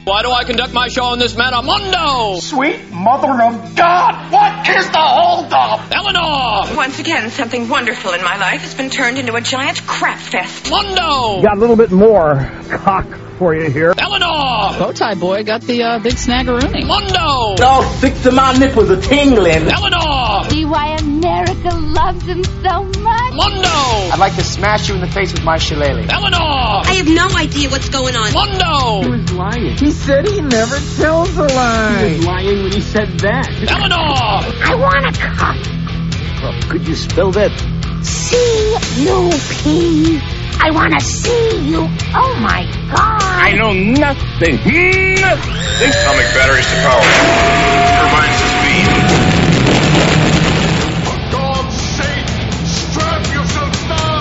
Why do I conduct my show on this Metamundo? Sweet mother of God, what is the holdup? Eleanor! Once again, something wonderful in my life has been turned into a giant crap fest. Mundo! Got a little bit more cock for you here. Eleanor! Bowtie boy got the big snaggeroonie. Mundo! All 6 of my nipples are tingling. Eleanor! See why America loves him so much? Mundo! I'd like to smash you in the face with my shillelagh. Eleanor! I have no idea what's going on. Mundo! He was lying. He said he never tells a lie. He was lying when he said that. Eleanor! I want a cup. Well, could you spell that? C-U-P. I want to see you. Oh, my God. I know nothing. Nothing. Atomic batteries to power. Turbines to speed. For God's sake, strap yourself down.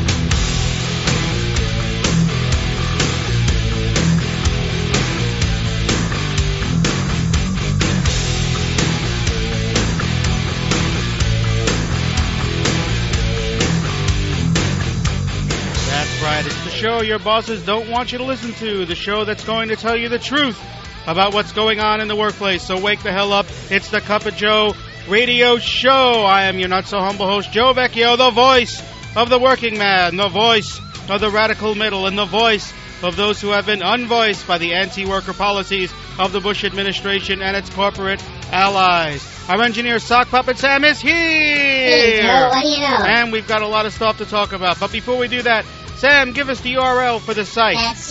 That's right. It's the show your bosses don't want you to listen to. The show that's going to tell you the truth about what's going on in the workplace. So wake the hell up. It's the Cup of Joe radio show. I am your not-so-humble host, Joe Vecchio, the voice of the working man, the voice of the radical middle, and the voice of those who have been unvoiced by the anti-worker policies of the Bush administration and its corporate allies. Our engineer, Sock Puppet Sam, is here! Hey, Joe, what do you know? And we've got a lot of stuff to talk about. But before we do that, Sam, give us the URL for the site. That's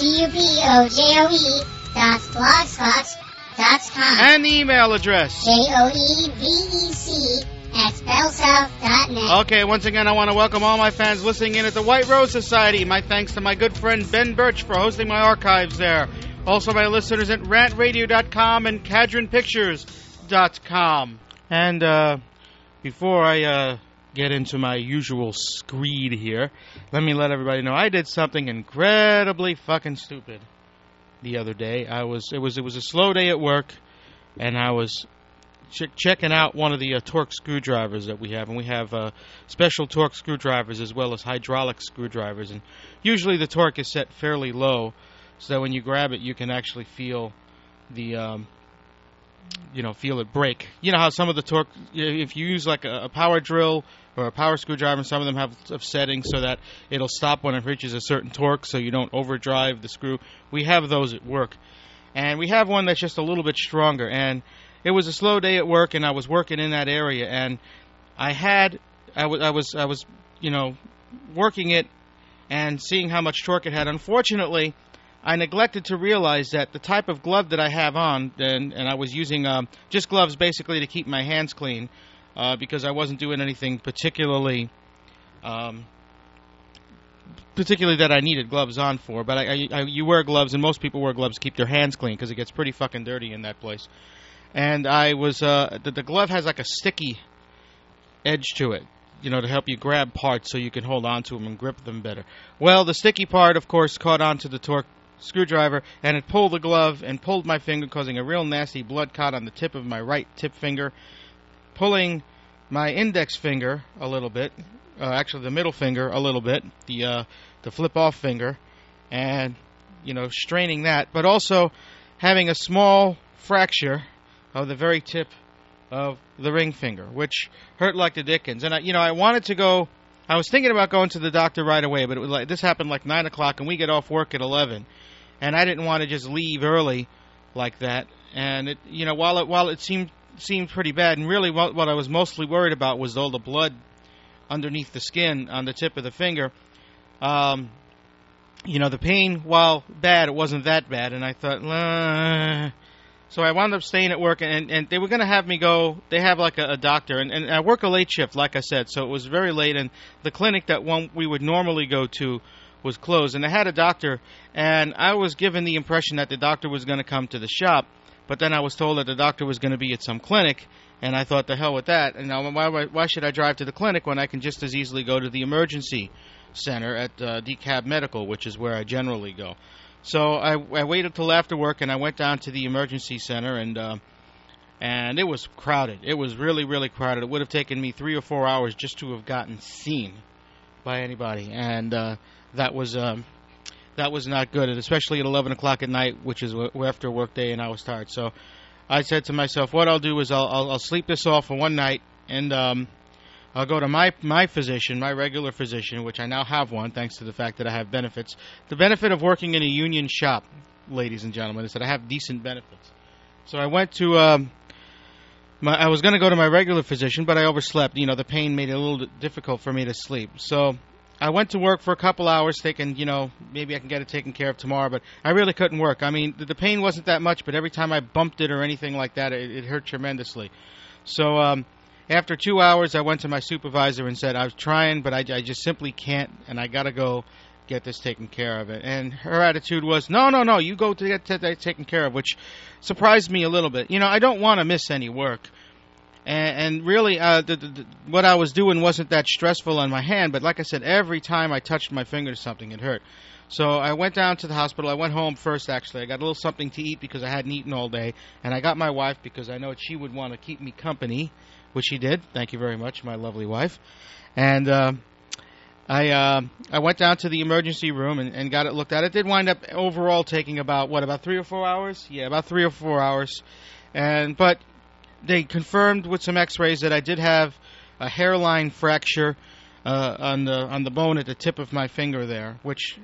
CUPOJOE.blogspot.com. And the email address. JOEVEC@bellsouth.net. Okay, once again, I want to welcome all my fans listening in at the White Rose Society. My thanks to my good friend Ben Birch for hosting my archives there. Also, my listeners at rantradio.com and cadronpictures.com. And before I get into my usual screed here, let me let everybody know I did something incredibly fucking stupid the other day. It was a slow day at work, and I was checking out one of the torque screwdrivers that we have, and we have special torque screwdrivers as well as hydraulic screwdrivers, and usually the torque is set fairly low, so that when you grab it, you can actually feel the feel it break. You know how some of the torque, if you use like a power drill or a power screwdriver, some of them have settings so that it'll stop when it reaches a certain torque so you don't overdrive the screw. We have those at work. And we have one that's just a little bit stronger. And it was a slow day at work, and I was working in that area, and I was working it and seeing how much torque it had. Unfortunately, I neglected to realize that the type of glove that I have on, and I was using just gloves basically to keep my hands clean, because I wasn't doing anything particularly that I needed gloves on for. But you wear gloves, and most people wear gloves to keep their hands clean because it gets pretty fucking dirty in that place. And I was the glove has like a sticky edge to it, to help you grab parts so you can hold on to them and grip them better. Well, the sticky part, of course, caught onto the torque screwdriver, and it pulled the glove and pulled my finger, causing a real nasty blood clot on the tip of my right tip finger, pulling my index finger a little bit, actually the middle finger a little bit, the flip-off finger, and, straining that, but also having a small fracture of the very tip of the ring finger, which hurt like the dickens. And I wanted to go. I was thinking about going to the doctor right away, but it was this happened like 9 o'clock, and we get off work at 11, and I didn't want to just leave early like that. And it, while it seemed pretty bad, and really what I was mostly worried about was all the blood underneath the skin on the tip of the finger. The pain, while bad, it wasn't that bad, and I thought, So I wound up staying at work, and they were going to have me go. They have like a doctor, and I work a late shift, like I said, so it was very late, and the clinic that we would normally go to was closed, and they had a doctor, and I was given the impression that the doctor was going to come to the shop, but then I was told that the doctor was going to be at some clinic, and I thought, the hell with that, and now why should I drive to the clinic when I can just as easily go to the emergency center at DeKalb Medical, which is where I generally go. So I waited till after work, and I went down to the emergency center, and it was crowded. It was really, really crowded. It would have taken me 3 or 4 hours just to have gotten seen by anybody, and that was that was not good, and especially at 11 o'clock at night, which is after a work day, and I was tired. So I said to myself, what I'll do is I'll sleep this off for one night, and I'll go to my physician, my regular physician, which I now have one, thanks to the fact that I have benefits. The benefit of working in a union shop, ladies and gentlemen, is that I have decent benefits. So I went to I was going to go to my regular physician, but I overslept. You know, the pain made it a little difficult for me to sleep. So I went to work for a couple hours thinking, you know, maybe I can get it taken care of tomorrow, but I really couldn't work. I mean, the pain wasn't that much, but every time I bumped it or anything like that, it hurt tremendously. So after 2 hours, I went to my supervisor and said, I was trying, but I just simply can't, and I got to go get this taken care of. And her attitude was, no, you go to get that taken care of, which surprised me a little bit. You know, I don't want to miss any work. And really, what I was doing wasn't that stressful on my hand, but like I said, every time I touched my finger to something, it hurt. So I went down to the hospital. I went home first, actually. I got a little something to eat because I hadn't eaten all day, and I got my wife because I know she would want to keep me company, which she did. Thank you very much, my lovely wife. And I went down to the emergency room and got it looked at. It did wind up overall taking about 3 or 4 hours? Yeah, about 3 or 4 hours. But they confirmed with some x-rays that I did have a hairline fracture on the bone at the tip of my finger there, which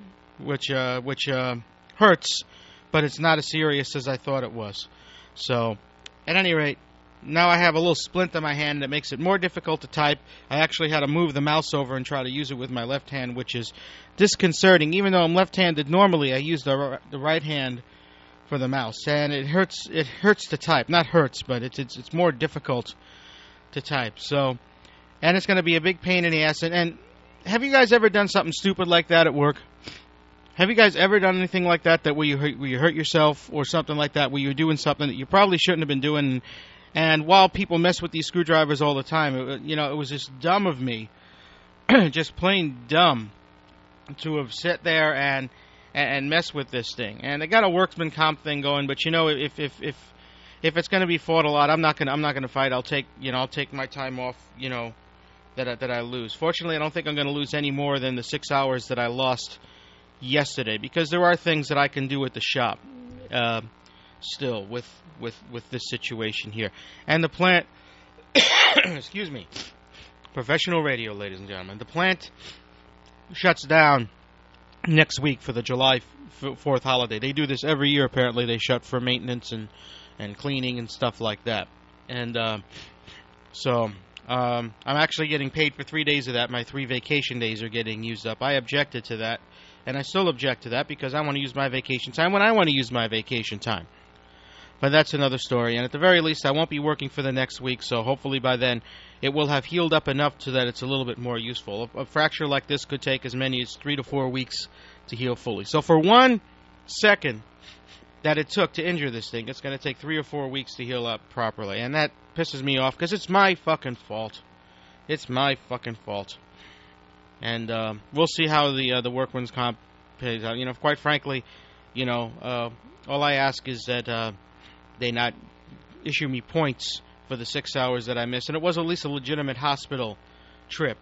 hurts, but it's not as serious as I thought it was. So, at any rate, now I have a little splint on my hand that makes it more difficult to type. I actually had to move the mouse over and try to use it with my left hand, which is disconcerting. Even though I'm left-handed normally, I use the right hand for the mouse, and it hurts to type. Not hurts, but it's more difficult to type. So, and it's going to be a big pain in the ass. And have you guys ever done something stupid like that at work? Have you guys ever done anything like that where you hurt yourself or something like that, where you're doing something that you probably shouldn't have been doing? And while people mess with these screwdrivers all the time, it was just dumb of me, just plain dumb, to have sat there and mess with this thing. And they got a workman comp thing going, but you know, if it's going to be fought a lot, I'm not going to fight. I'll take my time off, you know, that I lose. Fortunately, I don't think I'm going to lose any more than the 6 hours that I lost yesterday, because there are things that I can do at the shop still with this situation here. And the plant excuse me, professional radio, ladies and gentlemen, the plant shuts down next week for the July 4th holiday. They do this every year, apparently. They shut for maintenance and cleaning and stuff like that. And so I'm actually getting paid for 3 days of that. My 3 vacation days are getting used up. I objected to that, and I still object to that because I want to use my vacation time when I want to use my vacation time. But that's another story. And at the very least, I won't be working for the next week, so hopefully by then it will have healed up enough so that it's a little bit more useful. A fracture like this could take as many as 3 to 4 weeks to heal fully. So for 1 second that it took to injure this thing, it's going to take 3 or 4 weeks to heal up properly. And that pisses me off because it's my fucking fault. It's my fucking fault. And we'll see how the workman's comp pays out. You know, quite frankly, you know, all I ask is that they not issue me points for the 6 hours that I missed. And it was at least a legitimate hospital trip.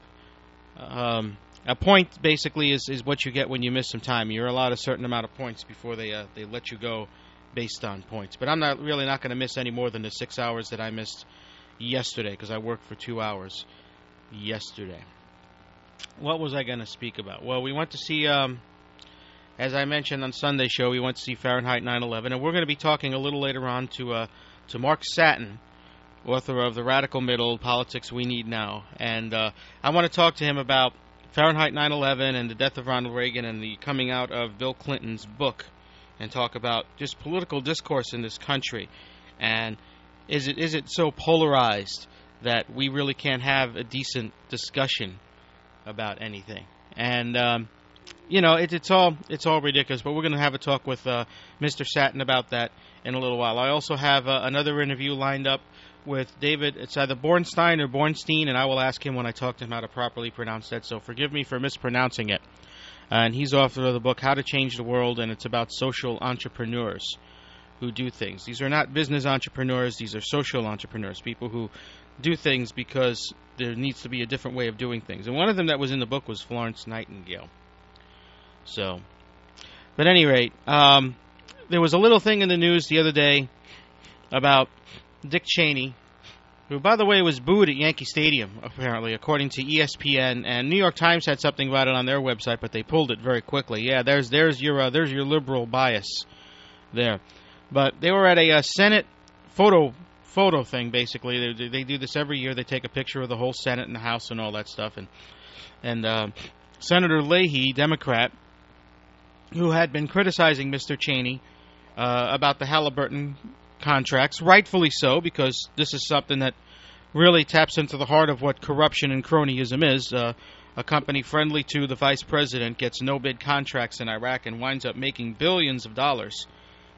A point basically is what you get when you miss some time. You're allowed a certain amount of points before they let you go based on points. But I'm not going to miss any more than the 6 hours that I missed yesterday, because I worked for 2 hours yesterday. What was I going to speak about? Well, we went to see, as I mentioned on Sunday's show, we went to see Fahrenheit 9/11, and we're going to be talking a little later on to Mark Satin, author of The Radical Middle, Politics We Need Now. And I want to talk to him about Fahrenheit 9/11 and the death of Ronald Reagan and the coming out of Bill Clinton's book, and talk about just political discourse in this country. And is it so polarized that we really can't have a decent discussion about anything? And you know, it's all ridiculous, but we're going to have a talk with Mr. Satin about that in a little while. I also have another interview lined up with David. It's either Bornstein or Bornstein, and I will ask him when I talk to him how to properly pronounce that, so forgive me for mispronouncing it. And he's author of the book How to Change the World, and it's about social entrepreneurs who do things. These are not business entrepreneurs, these are social entrepreneurs, people who do things because there needs to be a different way of doing things. And one of them that was in the book was Florence Nightingale. So, But at any rate, there was a little thing in the news the other day about Dick Cheney, who, by the way, was booed at Yankee Stadium, apparently, according to ESPN, and New York Times had something about it on their website, but they pulled it very quickly. Yeah, there's your liberal bias there. But they were at a Senate photo thing, basically. They do this every year. They take a picture of the whole Senate and the House and all that stuff. And Senator Leahy, Democrat, who had been criticizing Mr. Cheney about the Halliburton contracts, rightfully so, because this is something that really taps into the heart of what corruption and cronyism is. A company friendly to the vice president gets no-bid contracts in Iraq and winds up making billions of dollars.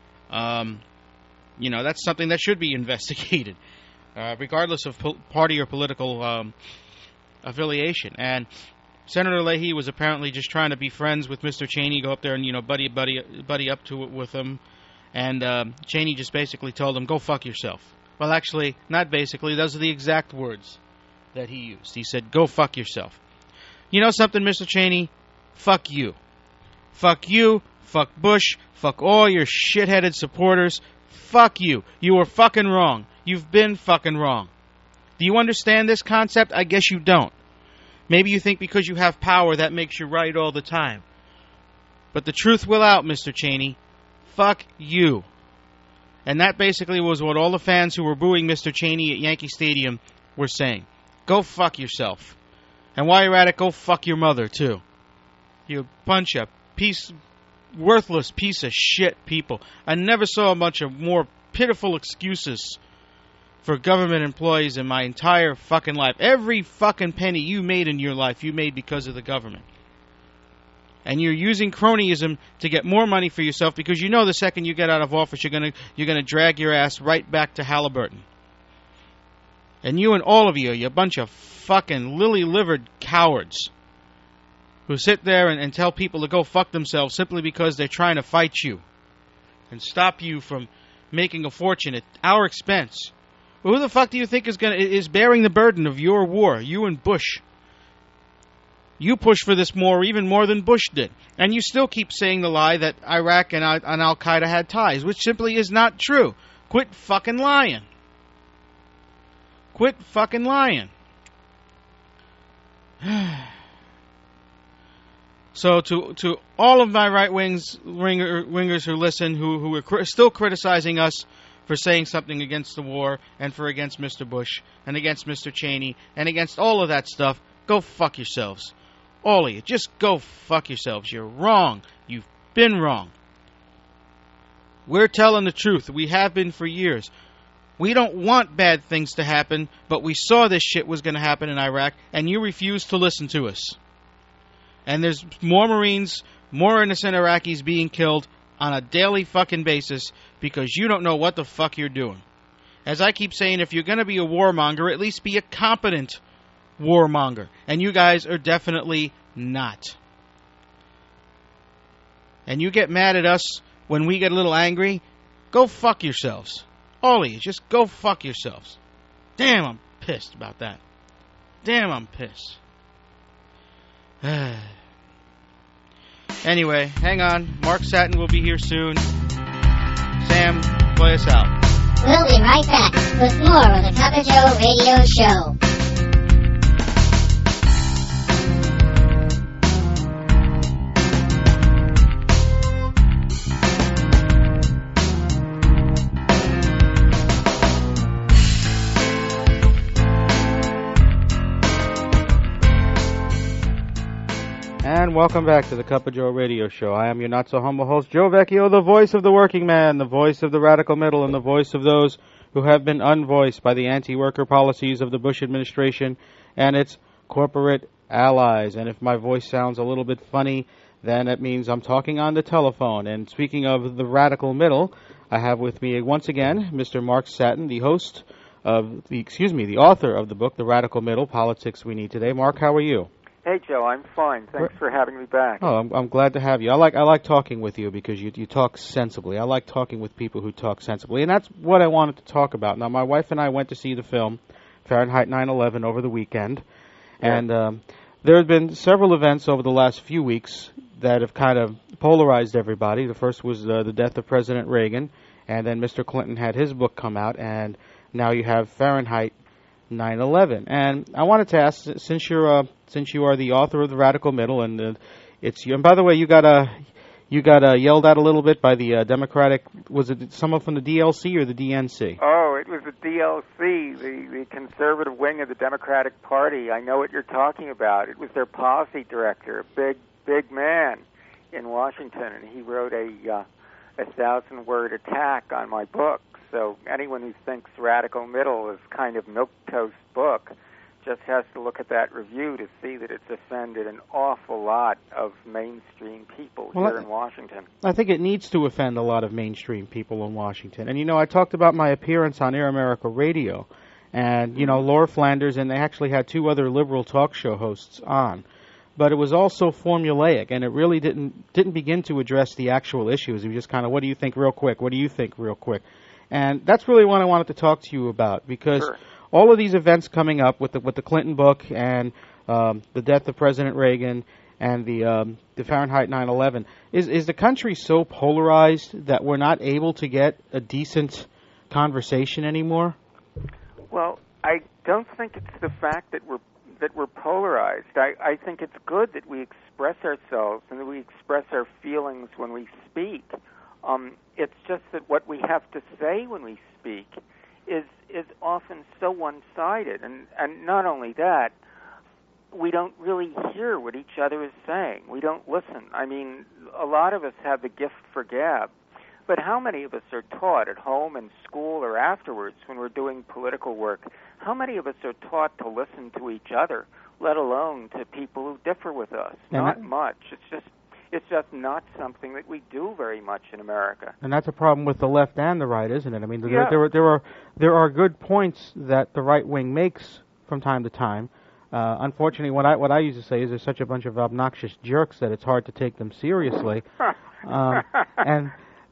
That's something that should be investigated, regardless of party or political affiliation. And Senator Leahy was apparently just trying to be friends with Mr. Cheney, go up there and, buddy up to it with him. And Cheney just basically told him, go fuck yourself. Well, actually, not basically. Those are the exact words that he used. He said, go fuck yourself. You know something, Mr. Cheney? Fuck you. Fuck you. Fuck Bush. Fuck all your shit-headed supporters. Fuck you. You were fucking wrong. You've been fucking wrong. Do you understand this concept? I guess you don't. Maybe you think because you have power that makes you right all the time. But the truth will out, Mr. Cheney. Fuck you. And that basically was what all the fans who were booing Mr. Cheney at Yankee Stadium were saying. Go fuck yourself. And while you're at it, go fuck your mother, too. You bunch of worthless piece of shit people. I never saw a bunch of more pitiful excuses for government employees in my entire fucking life. Every fucking penny you made in your life, you made because of the government. And you're using cronyism to get more money for yourself because you know the second you get out of office, you're gonna drag your ass right back to Halliburton. And you and all of you bunch of fucking lily-livered cowards who sit there and tell people to go fuck themselves simply because they're trying to fight you and stop you from making a fortune at our expense. Well, who the fuck do you think is bearing the burden of your war? You and Bush. You push for this more, even more than Bush did. And you still keep saying the lie that Iraq and Al-Qaeda had ties, which simply is not true. Quit fucking lying. Quit fucking lying. So to all of my right-wingers who listen, who are still criticizing us for saying something against the war and against Mr. Bush and against Mr. Cheney and against all of that stuff, go fuck yourselves. All of you, just go fuck yourselves. You're wrong. You've been wrong. We're telling the truth. We have been for years. We don't want bad things to happen, but we saw this shit was going to happen in Iraq, and you refused to listen to us. And there's more Marines, more innocent Iraqis being killed on a daily fucking basis because you don't know what the fuck you're doing. As I keep saying, if you're going to be a warmonger, at least be a competent warmonger. And you guys are definitely not. And you get mad at us when we get a little angry, go fuck yourselves. All of you, just go fuck yourselves. Damn, I'm pissed about that. Damn, I'm pissed. Anyway, hang on. Mark Satin will be here soon. Sam, play us out. We'll be right back with more of the Cup of Joe radio show. And welcome back to the Cup of Joe radio show. I am your not-so-humble host, Joe Vecchio, the voice of the working man, the voice of the radical middle, and the voice of those who have been unvoiced by the anti-worker policies of the Bush administration and its corporate allies. And if my voice sounds a little bit funny, then it means I'm talking on the telephone. And speaking of the radical middle, I have with me once again Mr. Mark Satin, the host of the author of the book, The Radical Middle, Politics We Need Today. Mark, how are you? Hey, Joe, I'm fine. Thanks for having me back. Oh, I'm glad to have you. I like talking with you because you talk sensibly. I like talking with people who talk sensibly, and that's what I wanted to talk about. Now, my wife and I went to see the film Fahrenheit 9/11 over the weekend, and there have been several events over the last few weeks that have kind of polarized everybody. The first was the death of President Reagan, and then Mr. Clinton had his book come out, and now you have Fahrenheit 9/11. And I wanted to ask, since you are the author of The Radical Middle, and it's you. And by the way, you got yelled at a little bit by the Democratic. Was it someone from the DLC or the DNC? Oh, it was the DLC, the conservative wing of the Democratic Party. I know what you're talking about. It was their policy director, a big man in Washington, and he wrote a 1,000-word attack on my book. So anyone who thinks Radical Middle is kind of milquetoast book just has to look at that review to see that it's offended an awful lot of mainstream people here in Washington. I think it needs to offend a lot of mainstream people in Washington. And, I talked about my appearance on Air America Radio, and, Laura Flanders, and they actually had two other liberal talk show hosts on. But it was also formulaic, and it really didn't begin to address the actual issues. It was just kind of, what do you think real quick? What do you think real quick? And that's really what I wanted to talk to you about, because all of these events coming up with the Clinton book and the death of President Reagan and the Fahrenheit 9/11, is the country so polarized that we're not able to get a decent conversation anymore? Well, I don't think it's the fact that we're polarized. I think it's good that we express ourselves and that we express our feelings when we speak. It's just that what we have to say when we speak is often so one-sided, and not only that, we don't really hear what each other is saying. We don't listen. I mean, a lot of us have the gift for gab, but how many of us are taught at home, in school, or afterwards when we're doing political work, how many of us are taught to listen to each other, let alone to people who differ with us? Not much. It's just not something that we do very much in America. And that's a problem with the left and the right, isn't it? I mean, there are good points that the right wing makes from time to time. Unfortunately, what I used to say is there's such a bunch of obnoxious jerks that it's hard to take them seriously. And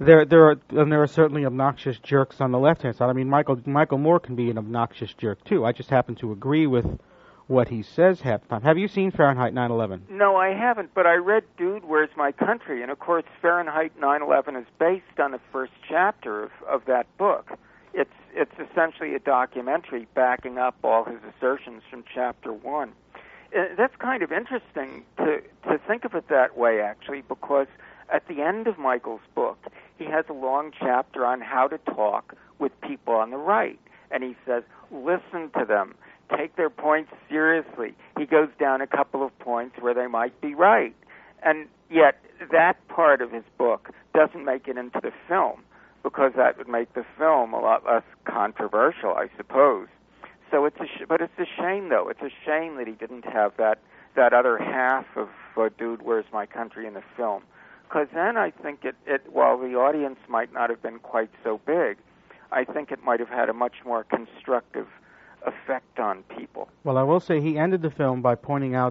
there are certainly obnoxious jerks on the left-hand side. I mean, Michael Moore can be an obnoxious jerk too. I just happen to agree with what he says half the time. Have you seen Fahrenheit 9/11? No, I haven't, but I read Dude, Where's My Country? And, of course, Fahrenheit 9/11 is based on the first chapter of that book. It's essentially a documentary backing up all his assertions from Chapter 1. That's kind of interesting to think of it that way, actually, because at the end of Michael's book, he has a long chapter on how to talk with people on the right. And he says, listen to them. Take their points seriously. He goes down a couple of points where they might be right. And yet that part of his book doesn't make it into the film, because that would make the film a lot less controversial, I suppose. So but it's a shame, though. It's a shame that he didn't have that other half of Dude, Where's My Country in the film. Because then I think while the audience might not have been quite so big, I think it might have had a much more constructive effect on people. Well, I will say he ended the film by pointing out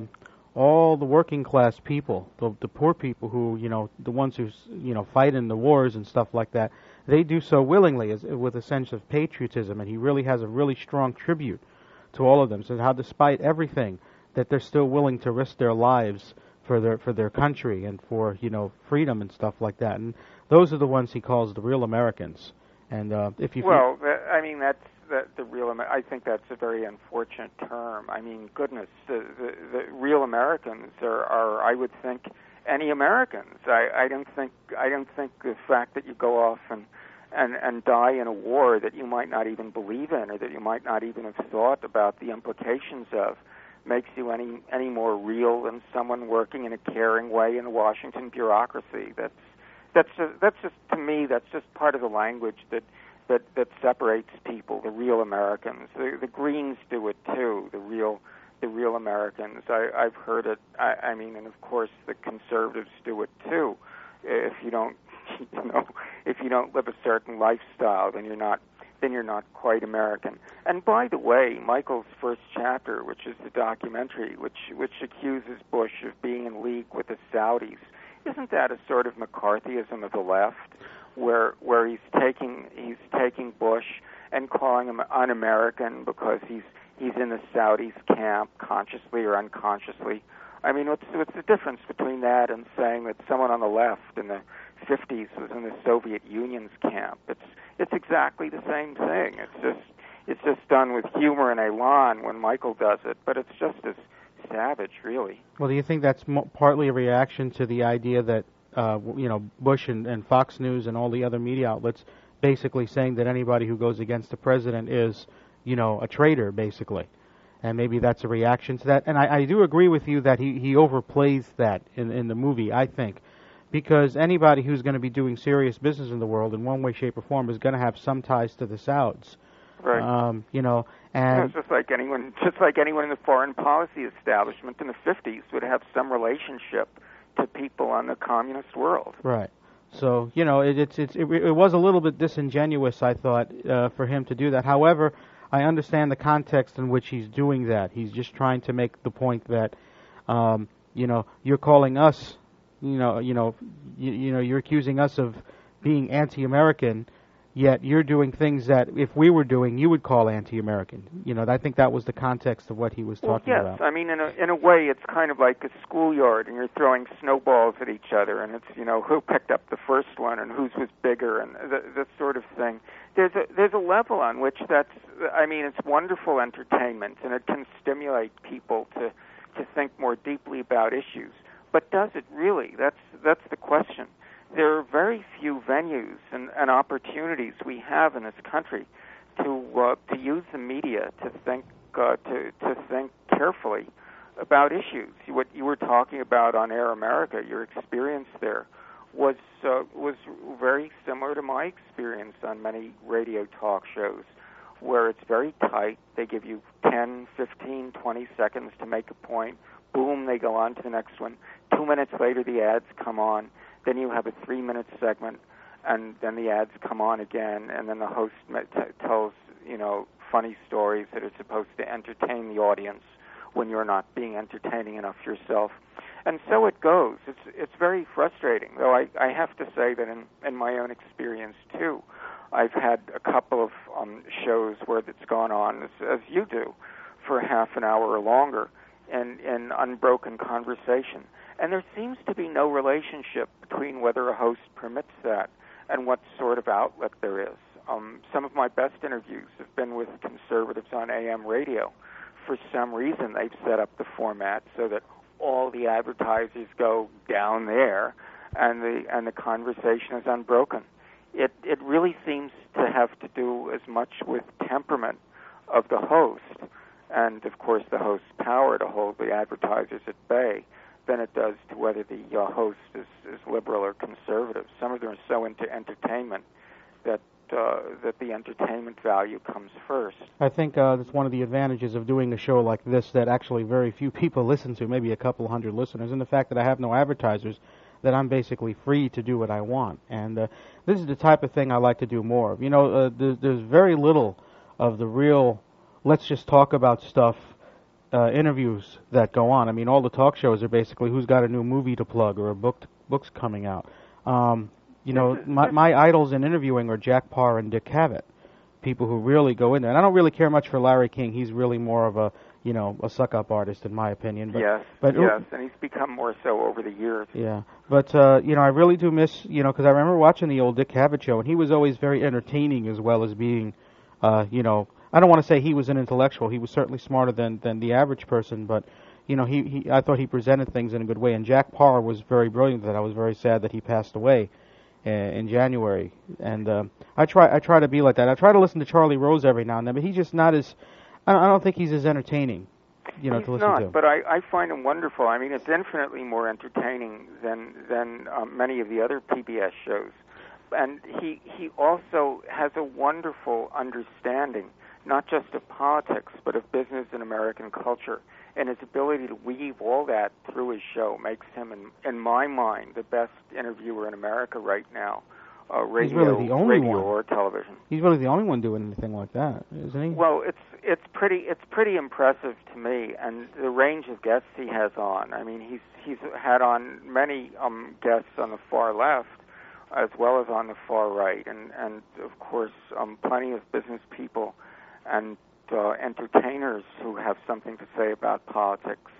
all the working class people, the poor people who, the ones who, fight in the wars and stuff like that. They do so willingly, with a sense of patriotism, and he really has a really strong tribute to all of them. So how, despite everything, that they're still willing to risk their lives for their country and for freedom and stuff like that. And those are the ones he calls the real Americans. And if you I mean that's. The real, I think that's a very unfortunate term. I mean, goodness, the real Americans are, I would think, any Americans. I don't think the fact that you go off and die in a war that you might not even believe in, or that you might not even have thought about the implications of, makes you any more real than someone working in a caring way in a Washington bureaucracy. That's just to me, that's just part of the language that separates people, the real Americans. The Greens do it too, the real Americans. I've heard it. I mean, and of course the conservatives do it too. If you don't, if you don't live a certain lifestyle, then you're not quite American. And by the way, Michael's first chapter, which is the documentary, which accuses Bush of being in league with the Saudis, isn't that a sort of McCarthyism of the left? Where he's taking Bush and calling him un-American because he's in the Saudis' camp, consciously or unconsciously, I mean, what's the difference between that and saying that someone on the left in the 50s was in the Soviet Union's camp? It's exactly the same thing. It's just done with humor and elan when Michael does it, but it's just as savage, really. Well, do you think that's partly a reaction to the idea that Bush and Fox News and all the other media outlets basically saying that anybody who goes against the president is, a traitor, basically? And maybe that's a reaction to that. And I do agree with you that he overplays that in the movie, I think, because anybody who's going to be doing serious business in the world in one way, shape, or form is going to have some ties to the Saudis. Right. And it's just like anyone in the foreign policy establishment in the 50s would have some relationship to people on the communist world. Right. So it was a little bit disingenuous, I thought, for him to do that. However, I understand the context in which he's doing that. He's just trying to make the point that, you're calling us, you're accusing us of being anti-American, yet you're doing things that if we were doing, you would call anti-American. I think that was the context of what he was talking about. Yes, I mean, in a way, it's kind of like a schoolyard, and you're throwing snowballs at each other, and it's who picked up the first one and whose was bigger, and this sort of thing. There's a level on which it's wonderful entertainment, and it can stimulate people to think more deeply about issues. But does it really? That's the question. There are very few venues and opportunities we have in this country to use the media to think carefully about issues. What you were talking about on Air America, your experience there, was very similar to my experience on many radio talk shows, where it's very tight. They give you 10, 15, 20 seconds to make a point. Boom, they go on to the next one. 2 minutes later, the ads come on. Then you have a 3-minute segment, and then the ads come on again, and then the host tells, funny stories that are supposed to entertain the audience when you're not being entertaining enough yourself. And so it goes. It's very frustrating, though I have to say that in my own experience, too, I've had a couple of shows where it's gone on, as you do, for half an hour or longer in unbroken conversation. And there seems to be no relationship between whether a host permits that and what sort of outlet there is. Some of my best interviews have been with conservatives on AM radio. For some reason, they've set up the format so that all the advertisers go down there, and the conversation is unbroken. It really seems to have to do as much with temperament of the host, and of course the host's power to hold the advertisers at bay, than it does to whether the host is liberal or conservative. Some of them are so into entertainment that the entertainment value comes first. I think that's one of the advantages of doing a show like this that actually very few people listen to, maybe a couple hundred listeners, and the fact that I have no advertisers, that I'm basically free to do what I want. And this is the type of thing I like to do more of. There's very little of the real, let's just talk about stuff, interviews that go on. I mean, all the talk shows are basically who's got a new movie to plug or a book's coming out. My idols in interviewing are Jack Parr and Dick Cavett, people who really go in there. And I don't really care much for Larry King. He's really more of a suck-up artist, in my opinion. Yes, and he's become more so over the years. Yeah, but I really do miss, because I remember watching the old Dick Cavett show, and he was always very entertaining as well as being, I don't want to say he was an intellectual. He was certainly smarter than the average person, but I thought he presented things in a good way. And Jack Parr was very brilliant. That I was very sad that he passed away in January. And I try to be like that. I try to listen to Charlie Rose every now and then, but he's just not as. I don't think he's as entertaining. To listen to. He's not, but I find him wonderful. I mean, it's infinitely more entertaining than many of the other PBS shows. And he also has a wonderful understanding, not just of politics, but of business and American culture. And his ability to weave all that through his show makes him, in my mind, the best interviewer in America right now. Radio, he's really the only one. Or television. He's really the only one doing anything like that, isn't he? Well, it's pretty impressive to me, and the range of guests he has on. I mean, he's had on many guests on the far left, as well as on the far right, and of course plenty of business people and entertainers who have something to say about politics,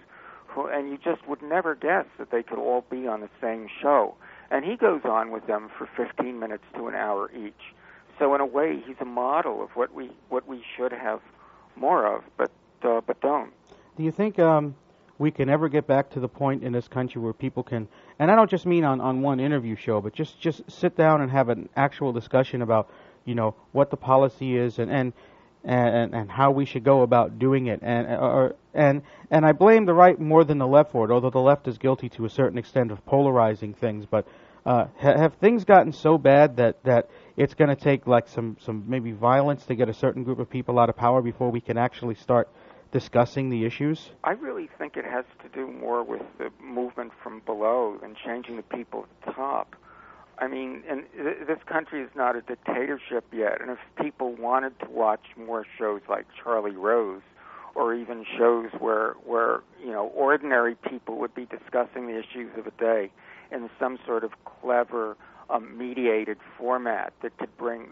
and you just would never guess that they could all be on the same show. And he goes on with them for 15 minutes to an hour each. So in a way, he's a model of what we should have more of, but don't. Do you think we can ever get back to the point in this country where people can, and I don't just mean on one interview show, but just sit down and have an actual discussion about, what the policy is and how we should go about doing it, and I blame the right more than the left for it, although the left is guilty to a certain extent of polarizing things. But have things gotten so bad that it's going to take like some maybe violence to get a certain group of people out of power before we can actually start discussing the issues? I really think it has to do more with the movement from below than changing the people at the top. I mean, and this country is not a dictatorship yet, and if people wanted to watch more shows like Charlie Rose, or even shows where ordinary people would be discussing the issues of the day in some sort of clever mediated format that could bring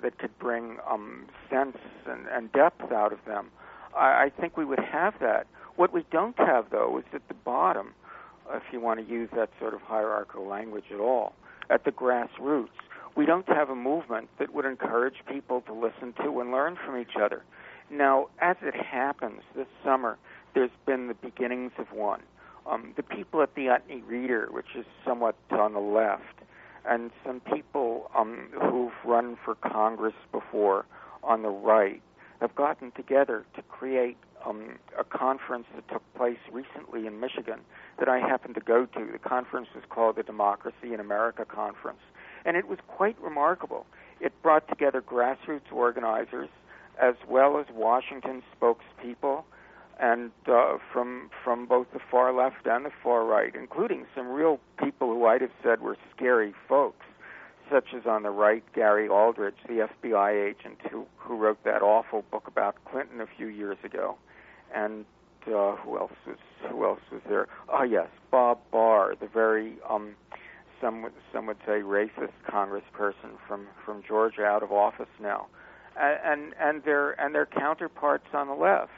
sense and depth out of them, I think we would have that. What we don't have, though, is at the bottom, if you want to use that sort of hierarchical language at all, at the grassroots. We don't have a movement that would encourage people to listen to and learn from each other. Now, as it happens, this summer, there's been the beginnings of one. The people at the Utne Reader, which is somewhat on the left, and some people who've run for Congress before on the right, have gotten together to create a conference that took place recently in Michigan that I happened to go to. The conference was called the Democracy in America Conference, and it was quite remarkable. It brought together grassroots organizers as well as Washington spokespeople, and from both the far left and the far right, including some real people who I'd have said were scary folks, such as on the right, Gary Aldridge, the FBI agent who wrote that awful book about Clinton a few years ago, and who else was there? Oh yes, Bob Barr, the very some would say racist congressperson from Georgia, out of office now, and their counterparts on the left.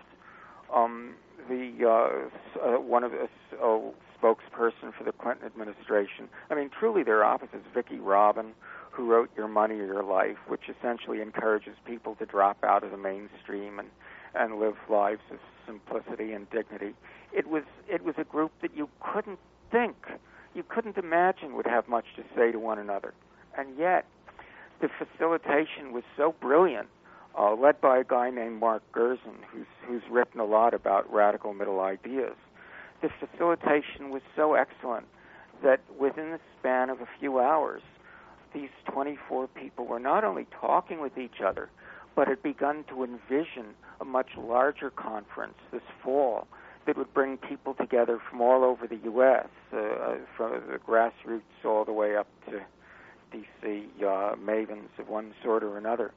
One of the spokesperson for the Clinton administration. I mean, truly their opposites. Vicki Robin, who wrote Your Money or Your Life, which essentially encourages people to drop out of the mainstream and live lives of simplicity and dignity. It was a group that you couldn't imagine would have much to say to one another, and yet the facilitation was so brilliant. Led by a guy named Mark Gerson, who's written a lot about radical middle ideas. The facilitation was so excellent that within the span of a few hours, these 24 people were not only talking with each other, but had begun to envision a much larger conference this fall that would bring people together from all over the U.S., from the grassroots all the way up to D.C. Mavens of one sort or another,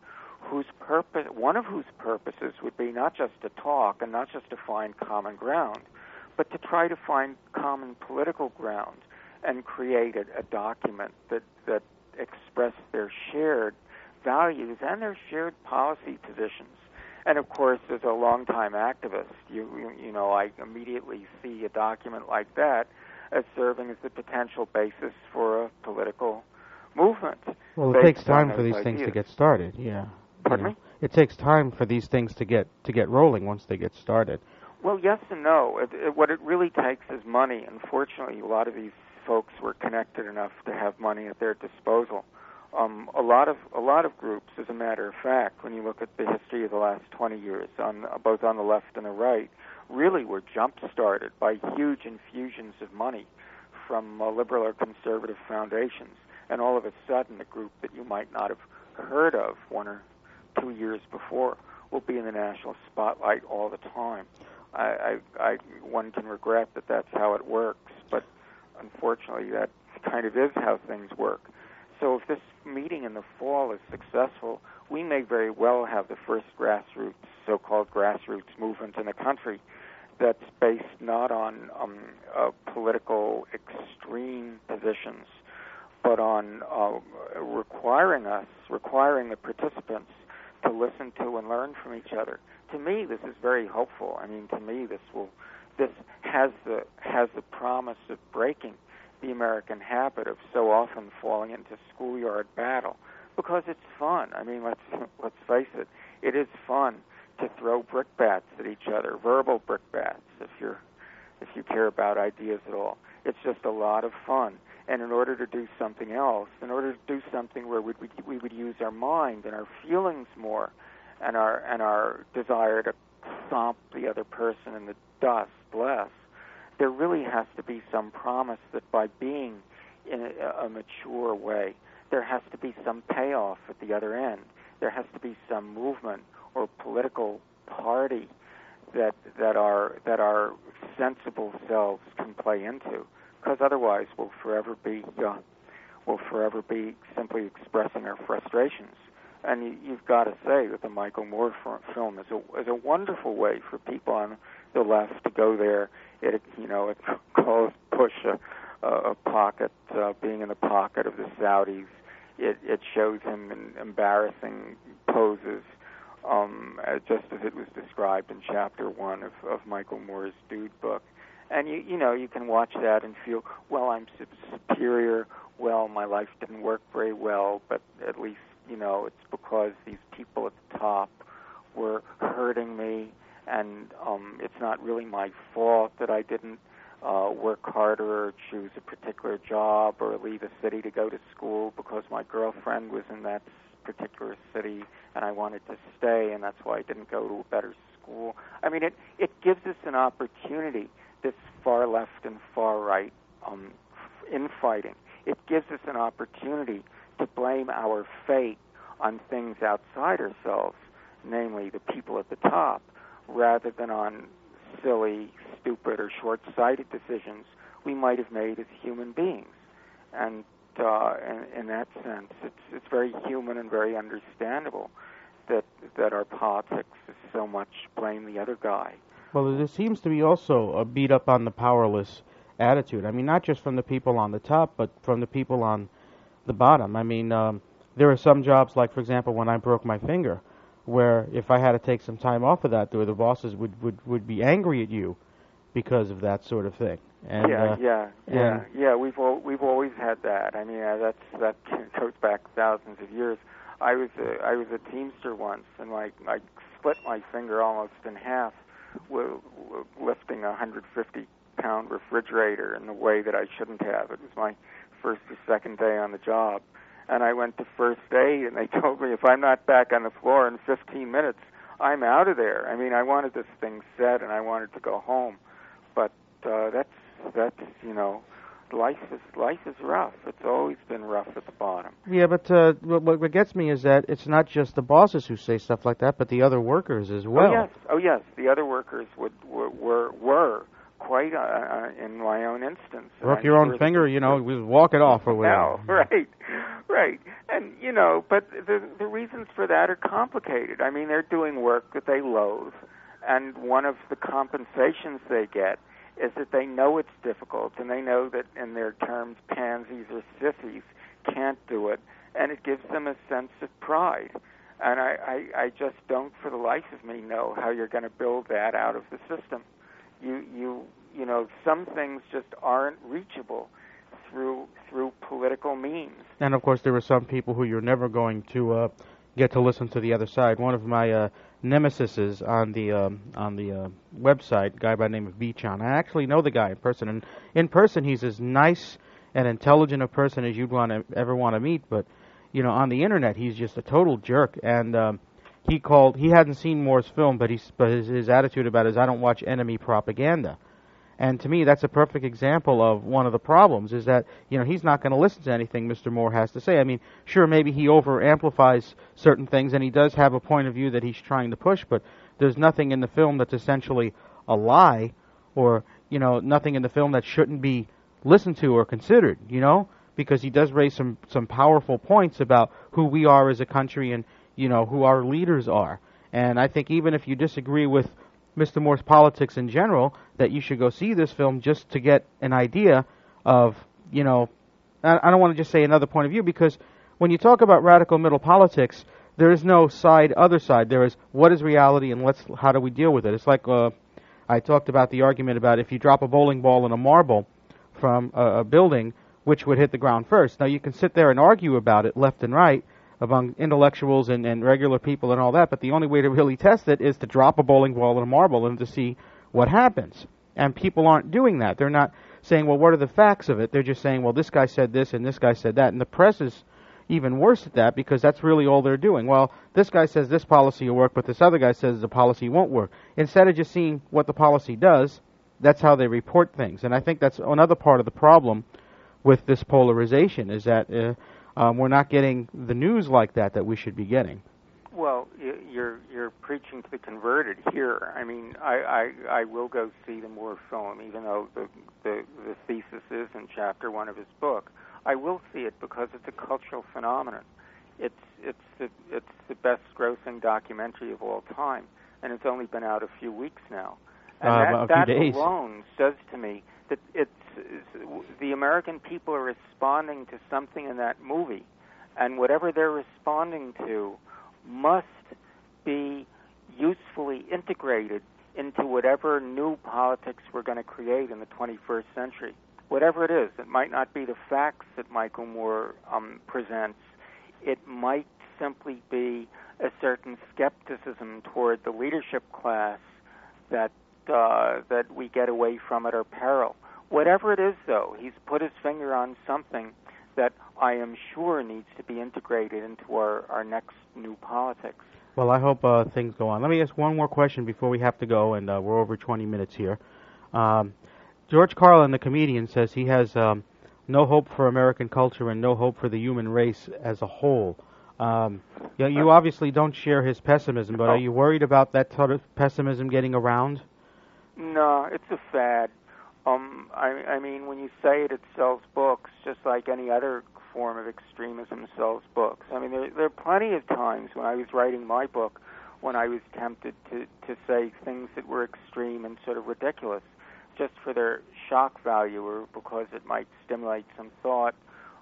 one of whose purposes would be not just to talk and not just to find common ground, but to try to find common political ground and create a document that expressed their shared values and their shared policy positions. And of course, as a longtime activist, I immediately see a document like that as serving as the potential basis for a political movement. Well, it takes time for these things to get started. Yeah. Pardon me? It takes time for these things to get rolling once they get started. Well, yes and no. What it really takes is money. Unfortunately, a lot of these folks were connected enough to have money at their disposal. A lot of groups, as a matter of fact, when you look at the history of the last 20 years, both on the left and the right, really were jump-started by huge infusions of money from liberal or conservative foundations. And all of a sudden, a group that you might not have heard of 1 or 2 years before will be in the national spotlight all the time. One can regret that that's how it works, but unfortunately that kind of is how things work. So if this meeting in the fall is successful, we may very well have the first so-called grassroots movement in the country that's based not on political extreme positions, but on requiring the participants to listen to and learn from each other. To me, this is very hopeful. I mean, to me, this will this has the promise of breaking the American habit of so often falling into schoolyard battle, because it's fun. I mean, let's face it, it is fun to throw brickbats at each other, verbal brickbats, if you care about ideas at all. It's just a lot of fun. And in order to do something else, in order to do something where we would use our mind and our feelings more, and our desire to stomp the other person in the dust less, there really has to be some promise that by being in a mature way, there has to be some payoff at the other end. There has to be some movement or political party that our sensible selves can play into, because otherwise we'll forever be simply expressing our frustrations. And you've got to say that the Michael Moore film is a wonderful way for people on the left to go there. It calls Bush a pocket, being in the pocket of the Saudis. It shows him in embarrassing poses, just as it was described in Chapter 1 of Michael Moore's Dude book. And you can watch that and feel, well, I'm superior. Well, my life didn't work very well, but at least it's because these people at the top were hurting me, and it's not really my fault that I didn't work harder or choose a particular job or leave a city to go to school, because my girlfriend was in that particular city and I wanted to stay, and that's why I didn't go to a better school. I mean, it gives us an opportunity, this far left and far right infighting. It gives us an opportunity to blame our fate on things outside ourselves, namely the people at the top, rather than on silly, stupid, or short-sighted decisions we might have made as human beings. And in that sense, it's very human and very understandable that our politics is so much blame the other guy. Well, there seems to be also a beat up on the powerless attitude. I mean, not just from the people on the top, but from the people on the bottom. I mean, there are some jobs, like, for example, when I broke my finger, where if I had to take some time off of that, the bosses would be angry at you because of that sort of thing. And, yeah. We've always had that. I mean, that goes back thousands of years. I was a Teamster once, and I split my finger almost in half lifting a 150-pound refrigerator in the way that I shouldn't have. It was my first or second day on the job. And I went to first aid, and they told me if I'm not back on the floor in 15 minutes, I'm out of there. I mean, I wanted this thing set, and I wanted to go home. But that's life is rough. It's always been rough at the bottom. Yeah, but what gets me is that it's not just the bosses who say stuff like that, but the other workers as well. Oh yes. The other workers were quite in my own instance. Broke your own finger, we walk it off or whatever. No, right. And but the reasons for that are complicated. I mean, they're doing work that they loathe, and one of the compensations they get is that they know it's difficult, and they know that, in their terms, pansies or sissies can't do it, and it gives them a sense of pride. And I just don't, for the life of me, know how you're going to build that out of the system. Some things just aren't reachable through political means. And of course, there are some people who you're never going to get to listen to the other side. One of my nemesises on the website, a guy by the name of Beachon. I actually know the guy in person, and in person he's as nice and intelligent a person as you'd ever want to meet. But on the internet he's just a total jerk. And he hadn't seen Moore's film, but his attitude about it is, I don't watch enemy propaganda. And to me, that's a perfect example of one of the problems, is that, he's not going to listen to anything Mr. Moore has to say. I mean, sure, maybe he over-amplifies certain things, and he does have a point of view that he's trying to push, but there's nothing in the film that's essentially a lie, or, nothing in the film that shouldn't be listened to or considered, because he does raise some powerful points about who we are as a country and, who our leaders are. And I think even if you disagree with Mr. Moore's politics in general, that you should go see this film just to get an idea of, I don't want to just say another point of view, because when you talk about radical middle politics, there is no other side. There is what is reality and how do we deal with it. It's like, I I talked about the argument about if you drop a bowling ball and a marble from a building, which would hit the ground first. Now, you can sit there and argue about it left and right among intellectuals and regular people and all that, but the only way to really test it is to drop a bowling ball and a marble and to see what happens. And people aren't doing that. They're not saying, well, what are the facts of it? They're just saying, well, this guy said this and this guy said that. And the press is even worse at that because that's really all they're doing. Well, this guy says this policy will work, but this other guy says the policy won't work. Instead of just seeing what the policy does, that's how they report things. And I think that's another part of the problem with this polarization is that we're not getting the news like that we should be getting. Well, you're preaching to the converted here. I mean, I will go see the Moore film, even though the thesis is in chapter 1 of his book. I will see it because it's a cultural phenomenon. It's the best grossing documentary of all time, and it's only been out a few weeks now. And that alone says to me that the American people are responding to something in that movie, and whatever they're responding to must be usefully integrated into whatever new politics we're going to create in the 21st century. Whatever it is, it might not be the facts that Michael Moore presents. It might simply be a certain skepticism toward the leadership class that we get away from at our peril. Whatever it is, though, he's put his finger on something that I am sure needs to be integrated into our next new politics. Well, I hope things go on. Let me ask one more question before we have to go, and we're over 20 minutes here. George Carlin, the comedian, says he has no hope for American culture and no hope for the human race as a whole. You obviously don't share his pessimism, but are you worried about that sort of pessimism getting around? No, it's a fad. I mean, when you say it sells books, just like any other form of extremism sells books. I mean, there are plenty of times when I was writing my book when I was tempted to say things that were extreme and sort of ridiculous, just for their shock value or because it might stimulate some thought,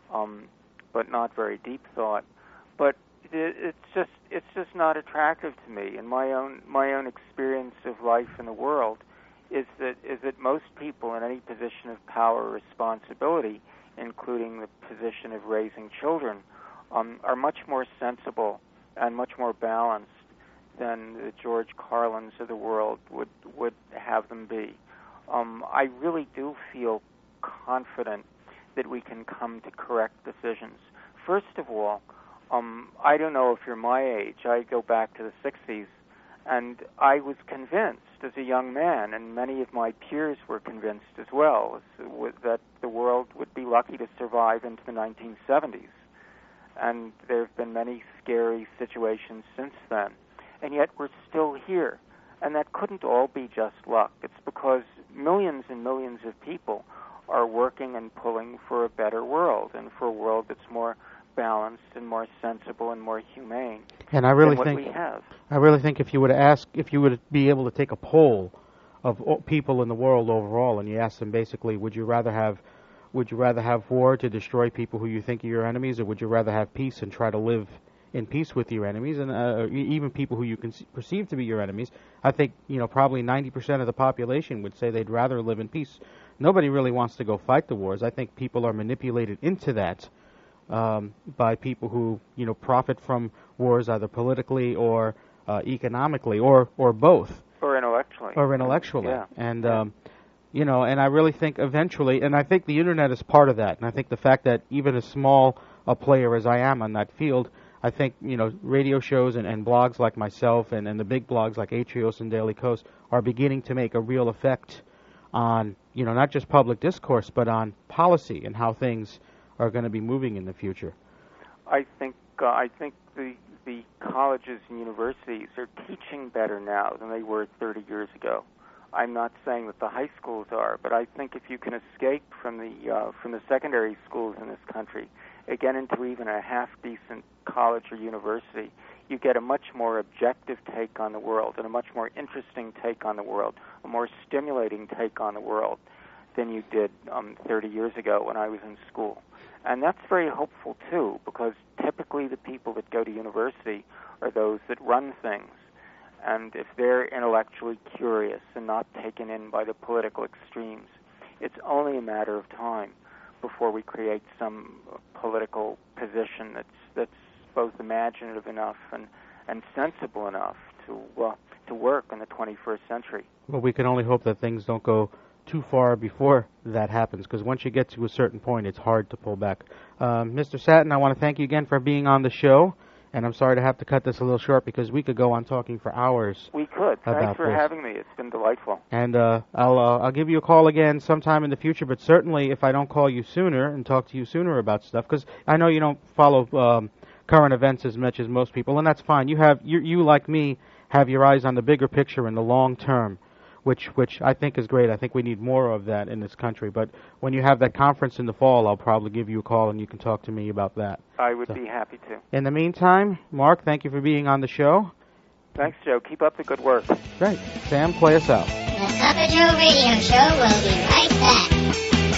but not very deep thought. But it's just not attractive to me. And my own experience of life in the world is that most people in any position of power or responsibility, including the position of raising children, are much more sensible and much more balanced than the George Carlins of the world would have them be. I really do feel confident that we can come to correct decisions. First of all, I don't know if you're my age. I go back to the 60s, and I was convinced as a young man, and many of my peers were convinced as well, that the world would be lucky to survive into the 1970s. And there have been many scary situations since then. And yet we're still here. And that couldn't all be just luck. It's because millions and millions of people are working and pulling for a better world, and for a world that's more balanced and more sensible and more humane. And I really think we have. I really think if you would be able to take a poll of people in the world overall, and you ask them basically, would you rather have war to destroy people who you think are your enemies, or would you rather have peace and try to live in peace with your enemies, and even people who you can perceive to be your enemies? I think probably 90% of the population would say they'd rather live in peace. Nobody really wants to go fight the wars. I think people are manipulated into that by people who profit from wars, either politically or economically, or both, or intellectually. Yeah. And and I really think eventually, and I think the internet is part of that, and I think the fact that even as small a player as I am on that field, I think radio shows and blogs like myself and the big blogs like Atrios and Daily Kos are beginning to make a real effect on not just public discourse, but on policy and how things are going to be moving in the future. I think the colleges and universities are teaching better now than they were 30 years ago. I'm not saying that the high schools are, but I think if you can escape from the secondary schools in this country, get into even a half-decent college or university, you get a much more objective take on the world and a much more interesting take on the world, a more stimulating take on the world than you did 30 years ago when I was in school. And that's very hopeful, too, because typically the people that go to university are those that run things. And if they're intellectually curious and not taken in by the political extremes, it's only a matter of time before we create some political position that's both imaginative enough and sensible enough to work in the 21st century. Well, we can only hope that things don't go too far before that happens, because once you get to a certain point, it's hard to pull back. Mr. Satin, I want to thank you again for being on the show, and I'm sorry to have to cut this a little short because we could go on talking for hours. We could. Thanks for having me. It's been delightful. And I'll give you a call again sometime in the future, but certainly if I don't call you sooner and talk to you sooner about stuff, because I know you don't follow current events as much as most people, and that's fine. You like me have your eyes on the bigger picture in the long term, which I think is great. I think we need more of that in this country. But when you have that conference in the fall, I'll probably give you a call and you can talk to me about that. I would be happy to. In the meantime, Mark, thank you for being on the show. Thanks, Joe. Keep up the good work. Great. Sam, play us out. The Papa Joe Radio Show will be right back.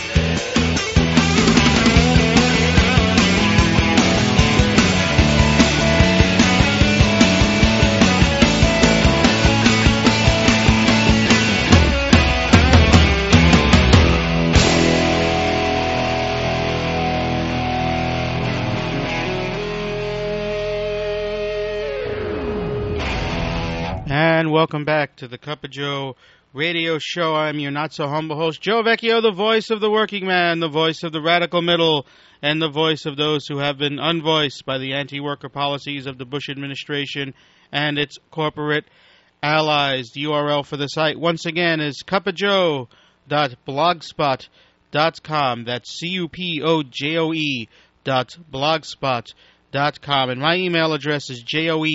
And welcome back to the Cup of Joe Radio Show. I'm your not-so-humble host, Joe Vecchio, the voice of the working man, the voice of the radical middle, and the voice of those who have been unvoiced by the anti-worker policies of the Bush administration and its corporate allies. The URL for the site, once again, is cupajoe.blogspot.com. That's cupojoe.blogspot.com. And my email address is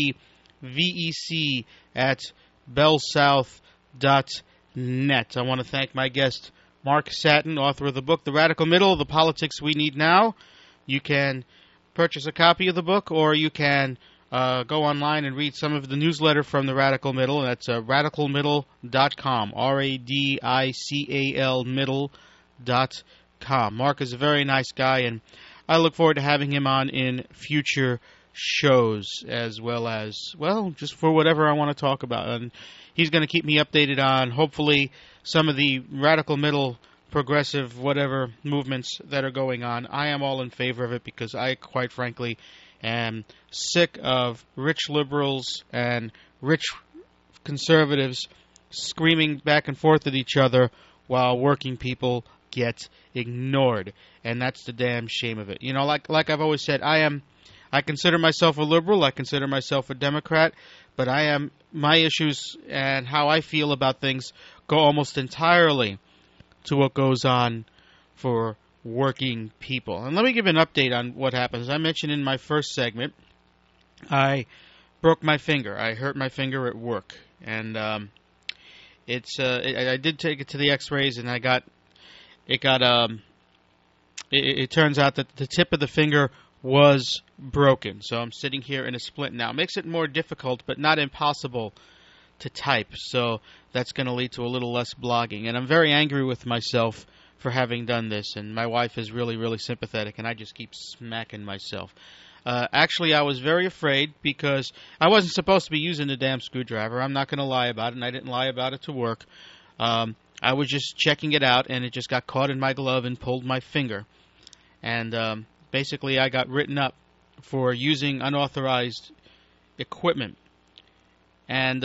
joevec@bellsouth.net. I want to thank my guest, Mark Satin, author of the book, The Radical Middle, The Politics We Need Now. You can purchase a copy of the book, or you can go online and read some of the newsletter from The Radical Middle, and that's radicalmiddle.com, RADICAL middle.com. Mark is a very nice guy, and I look forward to having him on in future shows, as well as, well, just for whatever I want to talk about. And he's going to keep me updated on, hopefully, some of the radical middle, progressive, whatever movements that are going on. I am all in favor of it because I, quite frankly, am sick of rich liberals and rich conservatives screaming back and forth at each other while working people get ignored. And that's the damn shame of it. You know, like I've always said, I consider myself a liberal, I consider myself a Democrat, but my issues and how I feel about things go almost entirely to what goes on for working people. And let me give an update on what happened. As I mentioned in my first segment, I broke my finger. I hurt my finger at work. And I did take it to the x-rays, and it turns out that the tip of the finger was broken. So I'm sitting here in a splint now. It makes it more difficult, but not impossible to type. So that's going to lead to a little less blogging. And I'm very angry with myself for having done this. And my wife is really, really sympathetic, and I just keep smacking myself. Actually, I was very afraid because I wasn't supposed to be using the damn screwdriver. I'm not going to lie about it, and I didn't lie about it to work. I was just checking it out, and it just got caught in my glove and pulled my finger. And basically, I got written up for using unauthorized equipment. And